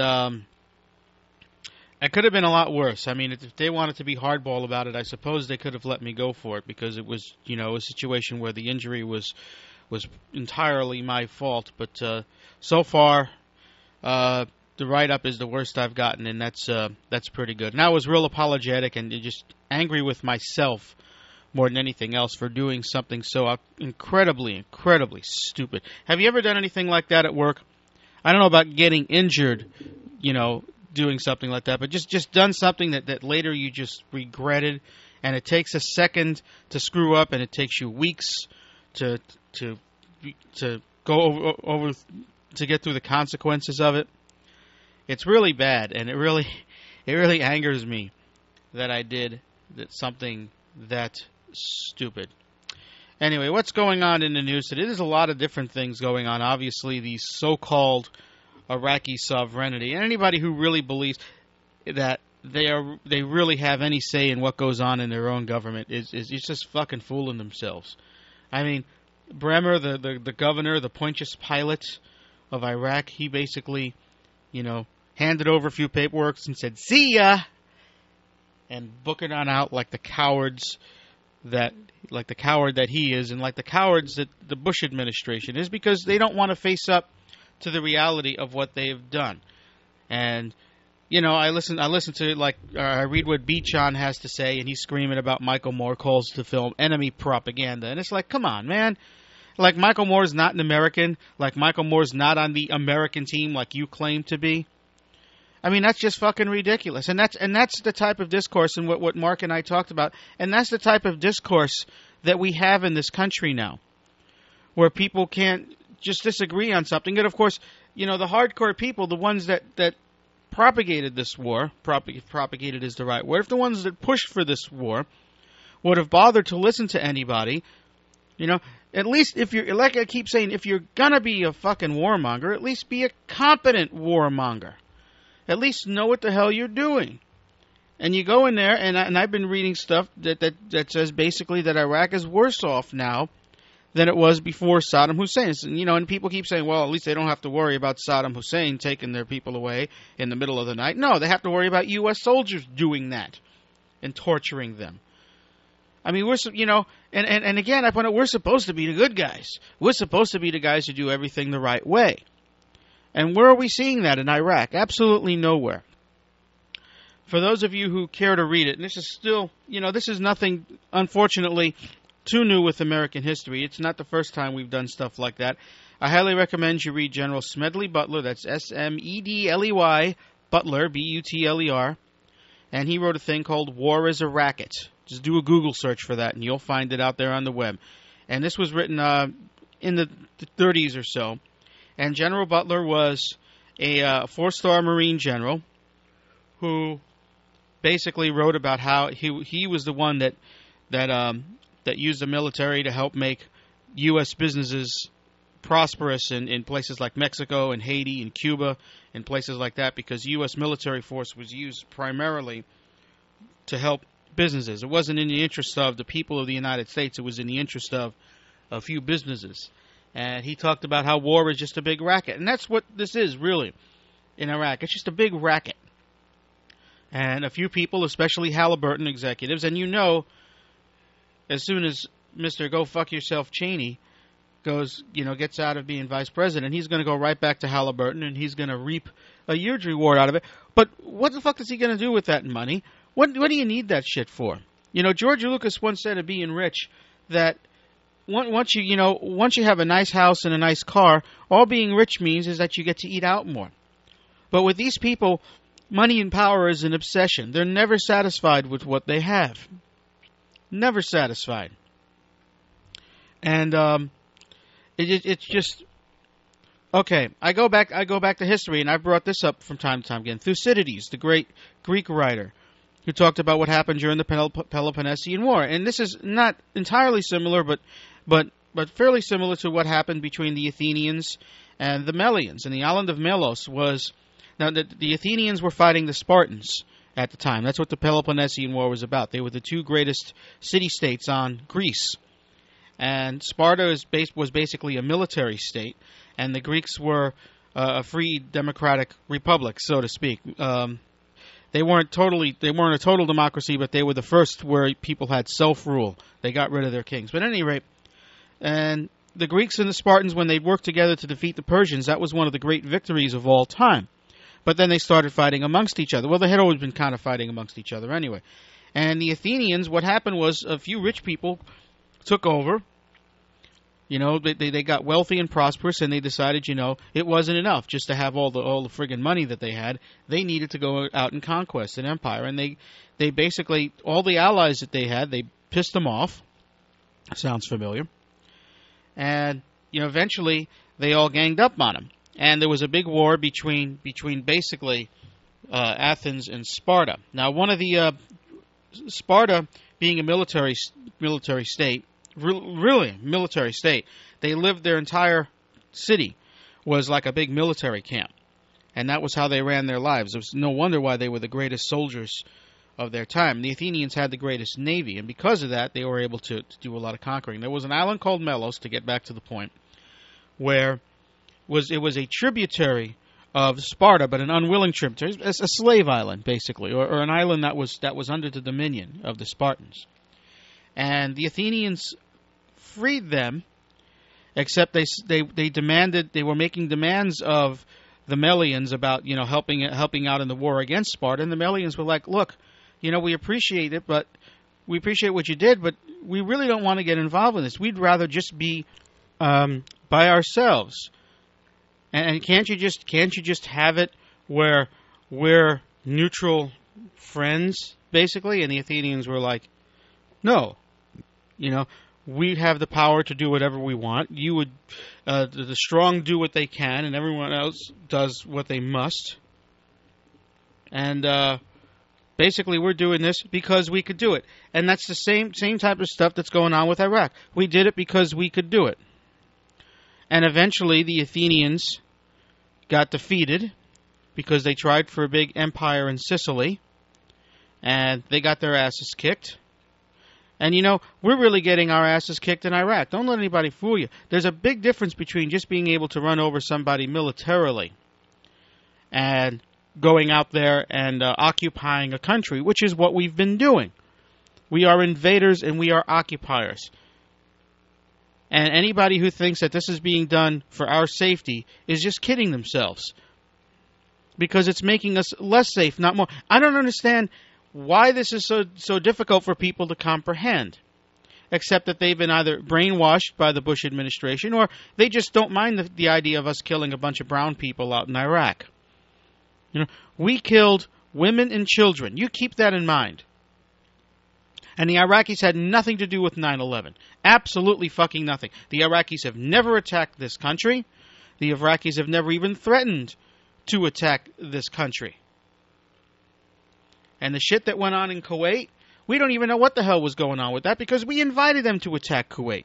it could have been a lot worse. I mean, if they wanted to be hardball about it, I suppose they could have let me go for it because it was, you know, a situation where the injury was entirely my fault. But so far, the write-up is the worst I've gotten, and that's pretty good. And I was real apologetic and just angry with myself more than anything else for doing something so incredibly, incredibly stupid. Have you ever done anything like that at work? I don't know about getting injured, you know, doing something like that, but just done something that later you just regretted, and it takes a second to screw up, and it takes you weeks to go over to get through the consequences of it. It's really bad, and it really angers me that I did something that stupid. Anyway, what's going on in the news today? There's a lot of different things going on. Obviously, these so-called Iraqi sovereignty. And anybody who really believes that they really have any say in what goes on in their own government is just fucking fooling themselves. I mean, Bremer, the governor, the Pontius Pilate of Iraq, he basically, handed over a few paperwork and said, "See ya," and book it on out like the coward that he is, and like the cowards that the Bush administration is, because they don't want to face up to the reality of what they've done. And I listen to I read what Beachon has to say, and he's screaming about Michael Moore, calls the film enemy propaganda, and it's like, come on, man. Like, Michael Moore's not an American. Like, Michael Moore's not on the American team like you claim to be. I mean, that's just fucking ridiculous. And that's the type of discourse, and what Mark and I talked about, and that's the type of discourse that we have in this country now, where people can't just disagree on something. And, of course, the hardcore people, the ones that propagated this war, propagated is the right word, if the ones that pushed for this war would have bothered to listen to anybody, at least if you're, like I keep saying, if you're gonna be a fucking warmonger, at least be a competent warmonger. At least know what the hell you're doing. And you go in there, and I've been reading stuff that says basically that Iraq is worse off now than it was before Saddam Hussein. And people keep saying, well, at least they don't have to worry about Saddam Hussein taking their people away in the middle of the night. No, they have to worry about U.S. soldiers doing that and torturing them. I mean, and again, I point out, we're supposed to be the good guys. We're supposed to be the guys who do everything the right way. And where are we seeing that in Iraq? Absolutely nowhere. For those of you who care to read it, and this is still, this is nothing, unfortunately, too new with American history. It's not the first time we've done stuff like that. I highly recommend you read General Smedley Butler. That's Smedley Butler, Butler. And he wrote a thing called War is a Racket. Just do a Google search for that, and you'll find it out there on the web. And this was written in the 30s or so. And General Butler was a four-star Marine general who basically wrote about how he was the one that used the military to help make U.S. businesses prosperous in places like Mexico and Haiti and Cuba and places like that, because U.S. military force was used primarily to help businesses. It wasn't in the interest of the people of the United States. It was in the interest of a few businesses. And he talked about how war is just a big racket. And that's what this is, really, in Iraq. It's just a big racket. And a few people, especially Halliburton executives, and as soon as Mr. Go Fuck Yourself Cheney gets out of being vice president, he's going to go right back to Halliburton, and he's going to reap a huge reward out of it. But what the fuck is he going to do with that money? What do you need that shit for? George Lucas once said of being rich that once you have a nice house and a nice car, all being rich means is that you get to eat out more. But with these people, money and power is an obsession. They're never satisfied with what they have. Never satisfied. And it's just okay. I go back to history, and I've brought this up from time to time again. Thucydides, the great Greek writer, who talked about what happened during the Peloponnesian War. And this is not entirely similar, but fairly similar to what happened between the Athenians and the Melians. And the island of Melos was... Now, the Athenians were fighting the Spartans at the time. That's what the Peloponnesian War was about. They were the two greatest city-states on Greece. And Sparta was basically a military state, and the Greeks were a free democratic republic, so to speak. They weren't a total democracy, but they were the first where people had self-rule. They got rid of their kings. But at any rate, and the Greeks and the Spartans, when they worked together to defeat the Persians, that was one of the great victories of all time. But then they started fighting amongst each other. Well, they had always been kind of fighting amongst each other anyway. And the Athenians, what happened was a few rich people took over. They got wealthy and prosperous, and they decided, it wasn't enough just to have all the friggin' money that they had. They needed to go out and conquest an empire. And they basically, all the allies that they had, they pissed them off. Sounds familiar. And, eventually they all ganged up on them. And there was a big war between basically Athens and Sparta. Now, one of the Sparta being a military state, really military state, they lived, their entire city was like a big military camp. And that was how they ran their lives. It was no wonder why they were the greatest soldiers of their time. The Athenians had the greatest navy, and because of that, they were able to do a lot of conquering. There was an island called Melos, to get back to the point, where it was a tributary of Sparta, but an unwilling tributary, a slave island, basically, or an island that was under the dominion of the Spartans. And the Athenians freed them, except they demanded, they were making demands of the Melians about, you know, helping out in the war against Sparta, and the Melians were like, look, you know, we appreciate it, but we appreciate what you did, but we really don't want to get involved in this. We'd rather just be by ourselves. And can't you just have it where we're neutral friends, basically? And the Athenians were like, no, you know, we have the power to do whatever we want. You would, the strong do what they can, and everyone else does what they must. And basically, we're doing this because we could do it. And that's the same type of stuff that's going on with Iraq. We did it because we could do it. And eventually, the Athenians got defeated because they tried for a big empire in Sicily, and they got their asses kicked. And, you know, we're really getting our asses kicked in Iraq. Don't let anybody fool you. There's a big difference between just being able to run over somebody militarily and going out there and occupying a country, which is what we've been doing. We are invaders and we are occupiers. And anybody who thinks that this is being done for our safety is just kidding themselves, because it's making us less safe, not more. I don't understand why this is so difficult for people to comprehend, except that they've been either brainwashed by the Bush administration, or they just don't mind the idea of us killing a bunch of brown people out in Iraq. You know, we killed women and children. You keep that in mind. And the Iraqis had nothing to do with 9/11. Absolutely fucking nothing. The Iraqis have never attacked this country. The Iraqis have never even threatened to attack this country. And the shit that went on in Kuwait, we don't even know what the hell was going on with that, because we invited them to attack Kuwait.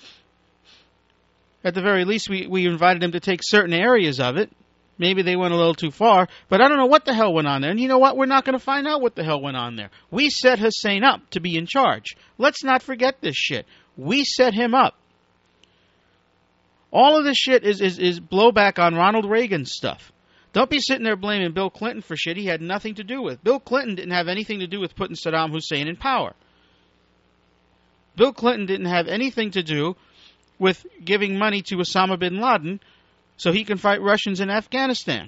At the very least, we invited them to take certain areas of it. Maybe they went a little too far, but I don't know what the hell went on there. And you know what? We're not going to find out what the hell went on there. We set Hussein up to be in charge. Let's not forget this shit. We set him up. All of this shit is blowback on Ronald Reagan's stuff. Don't be sitting there blaming Bill Clinton for shit he had nothing to do with. Bill Clinton didn't have anything to do with putting Saddam Hussein in power. Bill Clinton didn't have anything to do with giving money to Osama bin Laden so he can fight Russians in Afghanistan.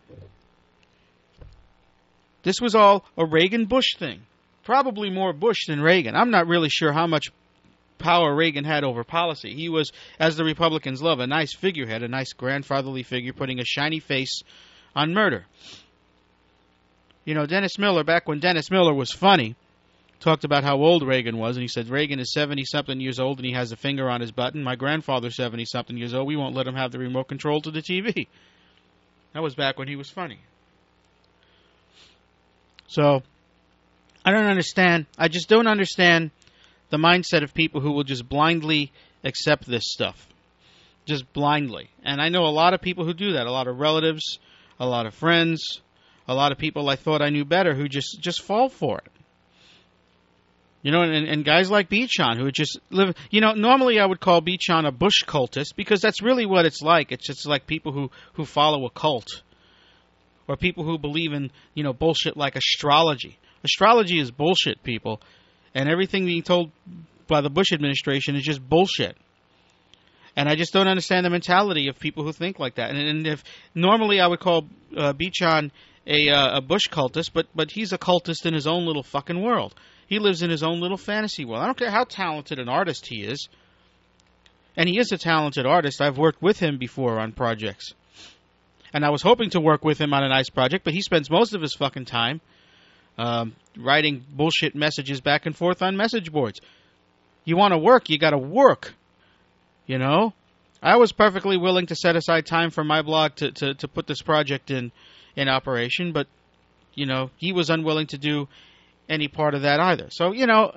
This was all a Reagan-Bush thing. Probably more Bush than Reagan. I'm not really sure how much power Reagan had over policy. He was, as the Republicans love, a nice figurehead, a nice grandfatherly figure, putting a shiny face on murder. You know, Dennis Miller, back when Dennis Miller was funny, talked about how old Reagan was, and he said Reagan is 70-something years old and he has a finger on his button. My grandfather's 70-something years old. We won't let him have the remote control to the TV. That was back when he was funny. So, I don't understand. I just don't understand the mindset of people who will just blindly accept this stuff. Just blindly. And I know a lot of people who do that. A lot of relatives, a lot of friends, a lot of people I thought I knew better who just fall for it. You know, and guys like Bichon who just live... You know, normally I would call Bichon a Bush cultist, because that's really what it's like. It's just like people who follow a cult. Or people who believe in, you know, bullshit like astrology. Astrology is bullshit, people. And everything being told by the Bush administration is just bullshit. And I just don't understand the mentality of people who think like that. And if normally I would call Bichon a Bush cultist, but he's a cultist in his own little fucking world. He lives in his own little fantasy world. I don't care how talented an artist he is. And he is a talented artist. I've worked with him before on projects. And I was hoping to work with him on a nice project, but he spends most of his fucking time writing bullshit messages back and forth on message boards. You want to work, you got to work. You know? I was perfectly willing to set aside time from my blog to put this project in operation, but, you know, he was unwilling to do any part of that either. So, you know,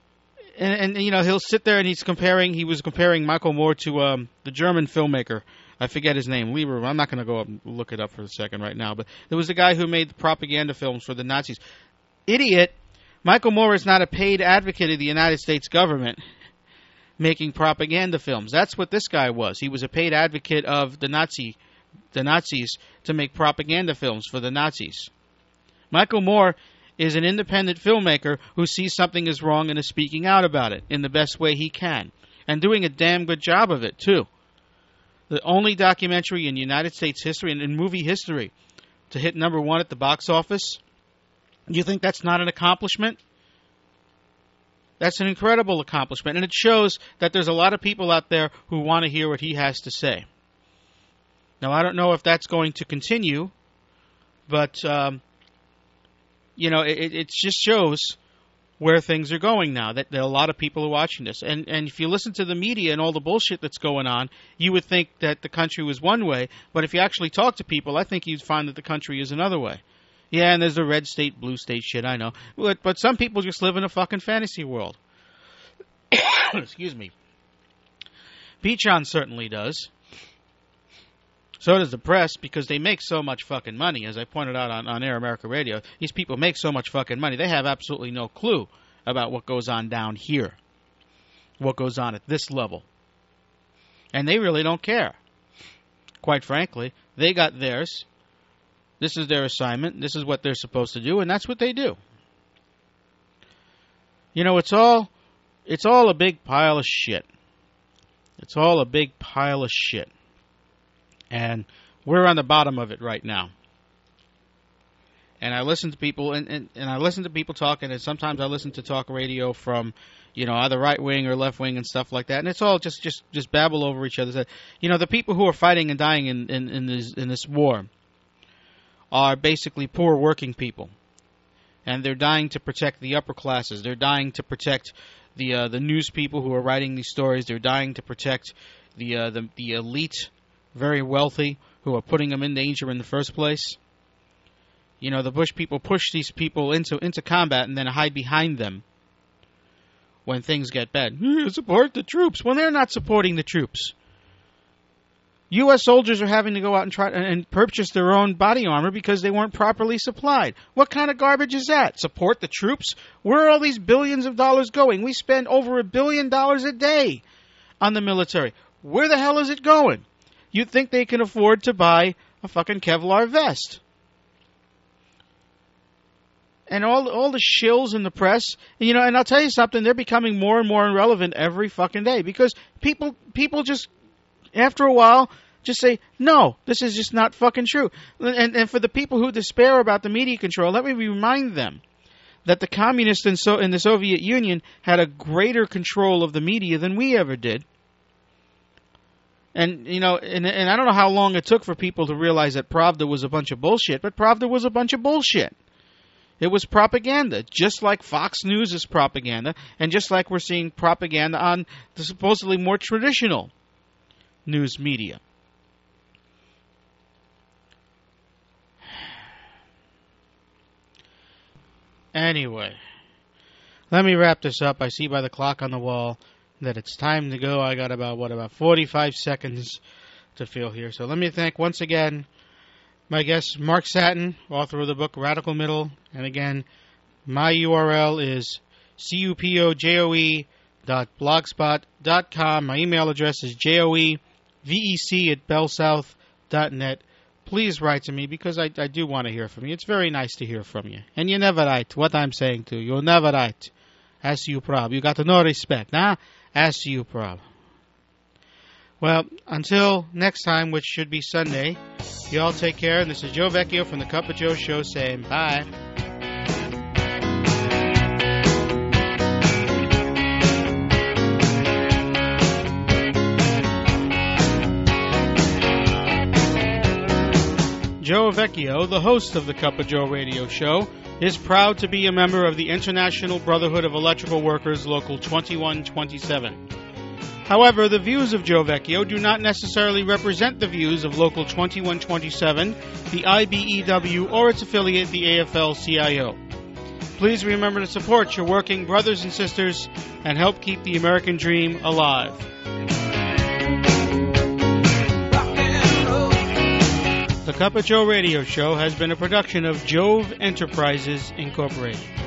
and you know, he'll sit there and he was comparing Michael Moore to the German filmmaker I forget his name, Lieber. I'm not going to go up and look it up for a second right now, but there was the guy who made the propaganda films for the Nazis. Idiot! Michael Moore is not a paid advocate of the United States government making propaganda films. That's what this guy was. He was a paid advocate of the Nazis to make propaganda films for the Nazis. Michael Moore is an independent filmmaker who sees something is wrong and is speaking out about it in the best way he can, and doing a damn good job of it, too. The only documentary in United States history and in movie history to hit number 1 at the box office. You think that's not an accomplishment? That's an incredible accomplishment, and it shows that there's a lot of people out there who want to hear what he has to say. Now, I don't know if that's going to continue, but, it just shows where things are going now, that there are a lot of people who are watching this. And if you listen to the media and all the bullshit that's going on, you would think that the country was one way, but if you actually talk to people, I think you'd find that the country is another way. Yeah, and there's the red state, blue state shit, I know. But some people just live in a fucking fantasy world. Excuse me. Peachon certainly does. So does the press, because they make so much fucking money, as I pointed out on Air America Radio. These people make so much fucking money, they have absolutely no clue about what goes on down here, what goes on at this level. And they really don't care. Quite frankly, they got theirs. This is their assignment. This is what they're supposed to do, and that's what they do. You know, it's all a big pile of shit. It's all a big pile of shit. And we're on the bottom of it right now. And I listen to people, and I listen to people talking, and sometimes I listen to talk radio from, either right wing or left wing and stuff like that. And it's all just babble over each other. The people who are fighting and dying in this war are basically poor working people, and they're dying to protect the upper classes. They're dying to protect the news people who are writing these stories. They're dying to protect the elite, very wealthy, who are putting them in danger in the first place. The Bush people push these people into combat and then hide behind them when things get bad. Support the troops. Well, they're not supporting the troops. U.S. soldiers are having to go out and try and purchase their own body armor because they weren't properly supplied. What kind of garbage is that? Support the troops? Where are all these billions of dollars going? We spend over $1 billion a day on the military. Where the hell is it going? You'd think they can afford to buy a fucking Kevlar vest. And all the shills in the press, and I'll tell you something, they're becoming more and more irrelevant every fucking day because people just, after a while, just say, no, this is just not fucking true. And for the people who despair about the media control, let me remind them that the communists in the Soviet Union had a greater control of the media than we ever did. And, and I don't know how long it took for people to realize that Pravda was a bunch of bullshit, but Pravda was a bunch of bullshit. It was propaganda, just like Fox News is propaganda, and just like we're seeing propaganda on the supposedly more traditional news media. Anyway, let me wrap this up. I see by the clock on the wall that it's time to go. I got about 45 seconds to fill here. So let me thank once again my guest, Mark Satin, author of the book Radical Middle. And again, my URL is cupoe.blogspot.com. My email address is joevec@bellsouth.net. Please write to me because I do want to hear from you. It's very nice to hear from you. And you never write what I'm saying to you. You'll never write. As you prob. You got to know respect, nah? As you prob. Well, until next time, which should be Sunday, you all take care. And this is Joe Vecchio from the Cup of Joe Show saying bye. Joe Vecchio, the host of the Cup of Joe radio show, is proud to be a member of the International Brotherhood of Electrical Workers Local 2127. However, the views of Joe Vecchio do not necessarily represent the views of Local 2127, the IBEW, or its affiliate, the AFL-CIO. Please remember to support your working brothers and sisters and help keep the American dream alive. Cup of Joe radio show has been a production of Jove Enterprises, Incorporated.